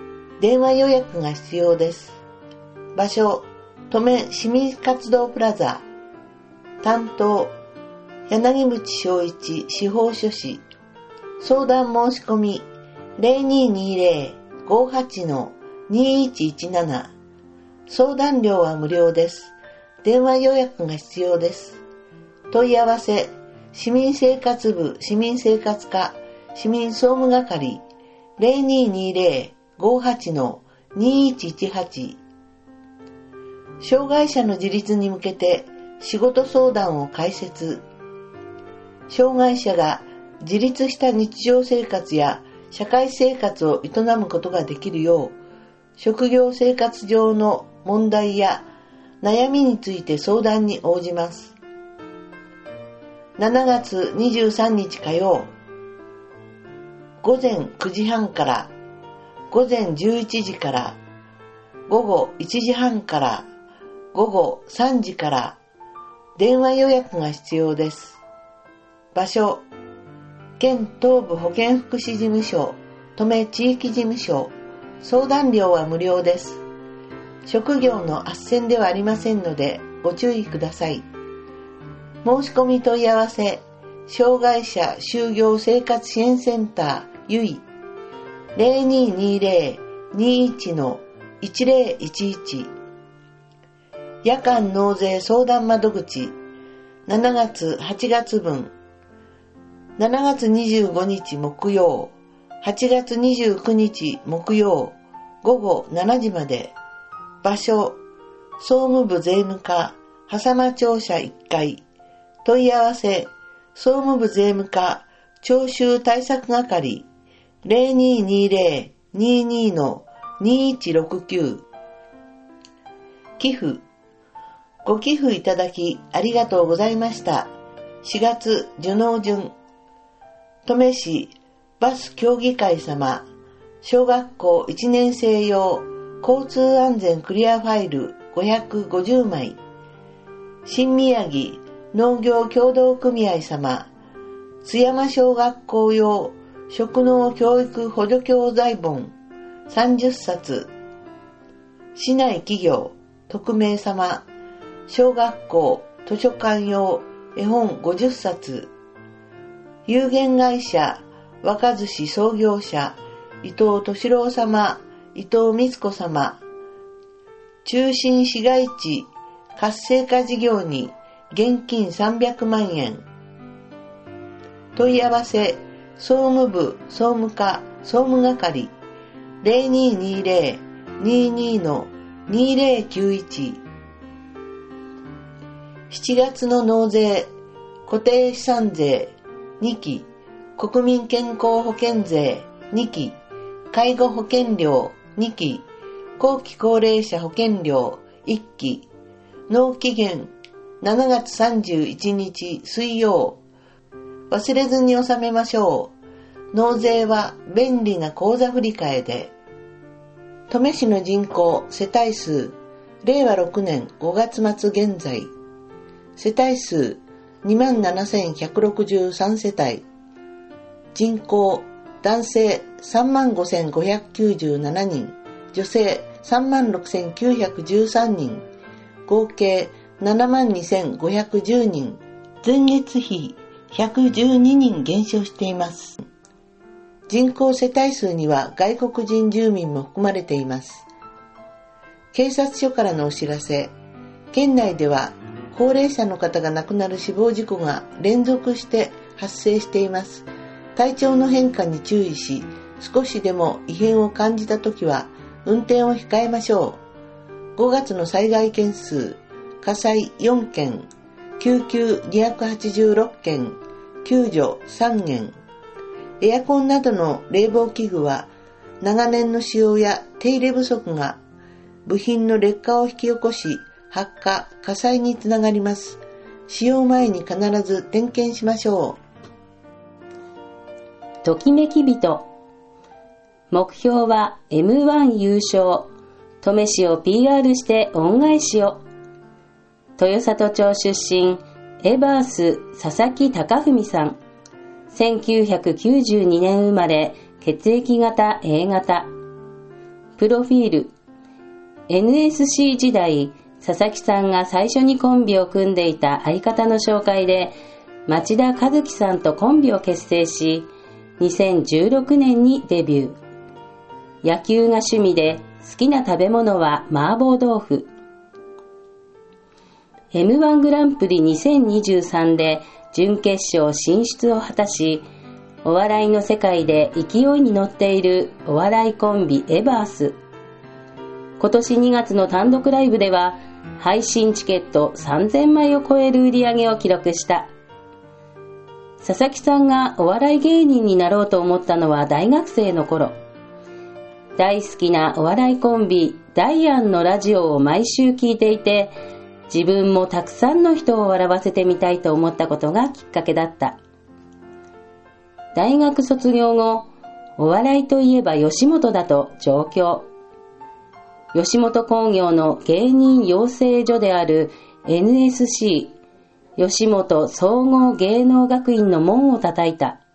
電話予約が必要です。場所、登米市民活動プラザ。担当、柳渕昭一司法書士。相談申し込み ゼロにーにーゼロ ごーはち にーいちいちなな。相談料は無料です。電話予約が必要です。問い合わせ、市民生活部市民生活課市民総務係 ゼロにーにーゼロ ごーはち にーいちいちはち。障害者の自立に向けて仕事相談を開設。障害者が自立した日常生活や社会生活を営むことができるよう、職業生活上の問題や悩みについて相談に応じます。しちがつにじゅうさんにち火曜、午前くじはんから午前じゅういちじから午後いちじはんから午後さんじから電話予約が必要です。場所、県東部保健福祉事務所登米地域事務所。相談料は無料です。職業の斡旋ではありませんのでご注意ください。申し込み問い合わせ、障害者就業生活支援センターゆい ゼロにーにーゼロ にーいち いちゼロいちいち。夜間納税相談窓口しちがつはちがつ分。しちがつにじゅうごにち木曜、はちがつにじゅうくにち木曜午後しちじまで。場所、総務部税務課笠間庁舎いっかい。問い合わせ、総務部税務課徴収対策係 ゼロにーにーゼロ にーにー にーいちろくきゅう。寄付、ご寄付いただきありがとうございました。しがつ受納順。登米市バス協議会様、小学校いちねん生用交通安全クリアファイルごひゃくごじゅうまい。新宮城農業協同組合様、津山小学校用職能教育補助教材本さんじゅっさつ。市内企業匿名様、小学校図書館用絵本ごじゅっさつ。有限会社若寿司創業者伊藤敏郎様、伊藤光子様、中心市街地活性化事業に現金さんびゃくまんえん。問い合わせ、総務部総務課総務係 ゼロにーにーゼロ にーにー にーゼロきゅういち。しちがつの納税、固定資産税にき、国民健康保険税にき、介護保険料にき、後期高齢者保険料いっき、納期限しちがつさんじゅういちにち水曜。忘れずに納めましょう。納税は便利な口座振替で。登米市の人口世帯数、れいわろくねんごがつまつ現在。世帯数にまんななせんひゃくろくじゅうさん世帯。人口男性さんまんごせんごひゃくきゅうじゅうななにん、女性さんまんろくせんきゅうひゃくじゅうさんにん、合計ななまんにせんごひゃくじゅうにん。前月比ひゃくじゅうににん減少しています。人口世帯数には外国人住民も含まれています。警察署からのお知らせ。県内では高齢者の方が亡くなる死亡事故が連続して発生しています。体調の変化に注意し、少しでも異変を感じたときは運転を控えましょう。ごがつの災害件数、火災よんけん、救急にひゃくはちじゅうろっけん、救助さんけん。エアコンなどの冷房器具は長年の使用や手入れ不足が部品の劣化を引き起こし、発火、火災につながります。使用前に必ず点検しましょう。 ときめき人。目標は エムワン 優勝。登米市を ピーアール して恩返しを。豊里町出身、エバース佐々木隆文さん。せんきゅうひゃくきゅうじゅうにねん生まれ、血液型 エー 型。ププロフィール。エヌエスシー 時代、佐々木さんが最初にコンビを組んでいた相方の紹介で、町田和樹さんとコンビを結成し、にせんじゅうろくねんにデビュー。野球が趣味で、好きな食べ物は麻婆豆腐。エムワン グランプリにせんにじゅうさんで準決勝進出を果たし、お笑いの世界で勢いに乗っているお笑いコンビエバース。今年にがつの単独ライブでは配信チケットさんぜんまいを超える売り上げを記録した。佐々木さんがお笑い芸人になろうと思ったのは大学生の頃。大好きなお笑いコンビダイアンのラジオを毎週聞いていて、自分もたくさんの人を笑わせてみたいと思ったことがきっかけだった。大学卒業後、お笑いといえば吉本だと上京。吉本興業の芸人養成所である エヌエスシー、吉本総合芸能学院の門を叩いた。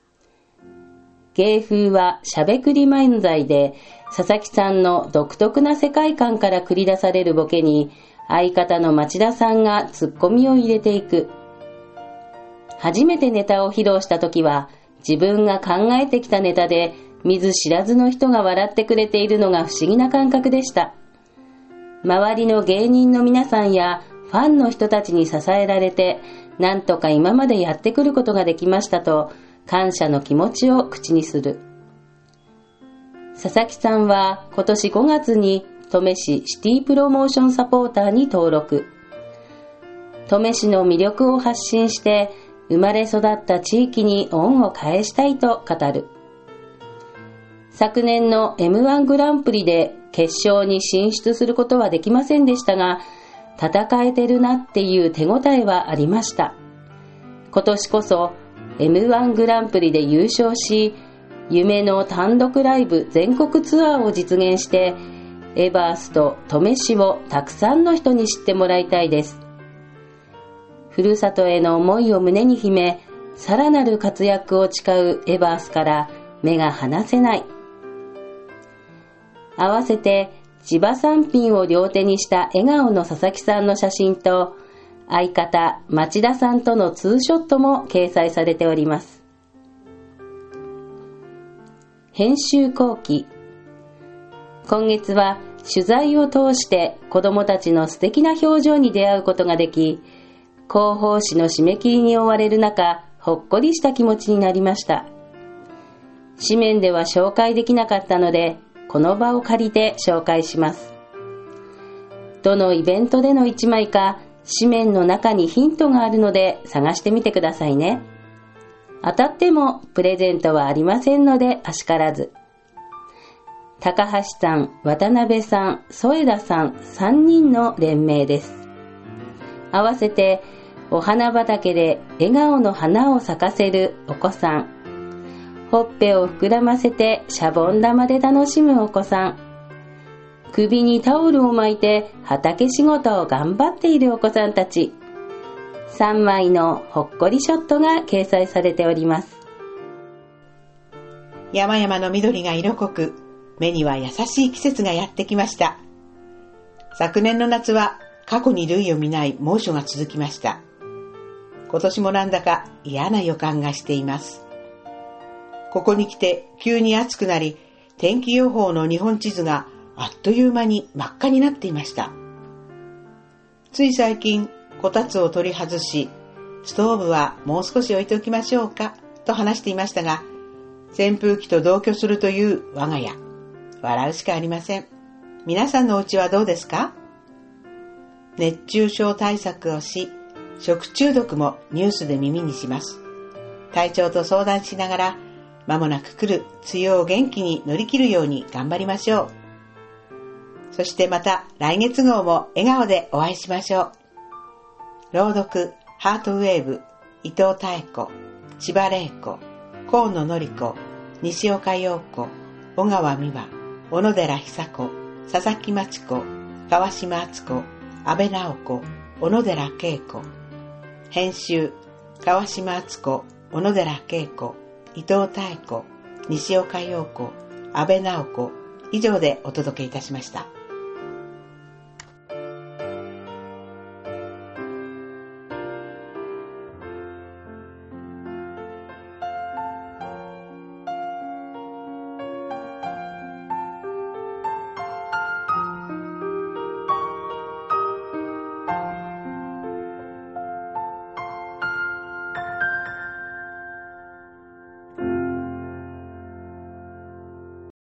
芸風はしゃべくり漫才で、佐々木さんの独特な世界観から繰り出されるボケに、相方の町田さんがツッコミを入れていく。初めてネタを披露した時は、自分が考えてきたネタで、見ず知らずの人が笑ってくれているのが不思議な感覚でした。周りの芸人の皆さんやファンの人たちに支えられて、なんとか今までやってくることができましたと、感謝の気持ちを口にする。佐々木さんは今年ごがつに登米市シティプロモーションサポーターに登録。登米市の魅力を発信して生まれ育った地域に恩を返したいと語る。昨年の エムワン グランプリで決勝に進出することはできませんでしたが、戦えてるなっていう手応えはありました。今年こそ エムワン グランプリで優勝し、夢の単独ライブ全国ツアーを実現して、エバースと登米市をたくさんの人に知ってもらいたいです。ふるさとへの思いを胸に秘め、さらなる活躍を誓うエバースから目が離せない。合わせて地場産品を両手にした笑顔の佐々木さんの写真と、相方町田さんとのツーショットも掲載されております。編集後期。今月は取材を通して子どもたちの素敵な表情に出会うことができ、広報誌の締め切りに追われる中、ほっこりした気持ちになりました。紙面では紹介できなかったので、この場を借りて紹介します。どのイベントでの一枚か、紙面の中にヒントがあるので探してみてくださいね。当たってもプレゼントはありませんのであしからず。高橋さん、渡辺さん、添田さん、さんにんの連名です。合わせてお花畑で笑顔の花を咲かせるお子さん、ほっぺを膨らませてシャボン玉で楽しむお子さん、首にタオルを巻いて畑仕事を頑張っているお子さんたち、さんまいのほっこりショットが掲載されております。 山々の緑が色濃く、目には優しい季節がやってきました。昨年の夏は過去に類を見ない猛暑が続きました。今年もなんだか嫌な予感がしています。ここに来て急に暑くなり、天気予報の日本地図があっという間に真っ赤になっていました。つい最近、こたつを取り外し、ストーブはもう少し置いておきましょうかと話していましたが、扇風機と同居するという我が家。笑うしかありません。皆さんのお家はどうですか？熱中症対策をし、食中毒もニュースで耳にします。体調と相談しながら、間もなく来る梅雨を元気に乗り切るように頑張りましょう。そしてまた来月号も笑顔でお会いしましょう。朗読、ハートウェーブ、伊藤妙子、千葉玲子、河野典子、西岡陽子、小川美和、小野寺久子、佐々木真知子、川島敦子、安倍直子、小野寺恵子。編集、川島敦子、小野寺恵子、伊藤妙子、西岡陽子、安倍直子、 以上でお届けいたしました。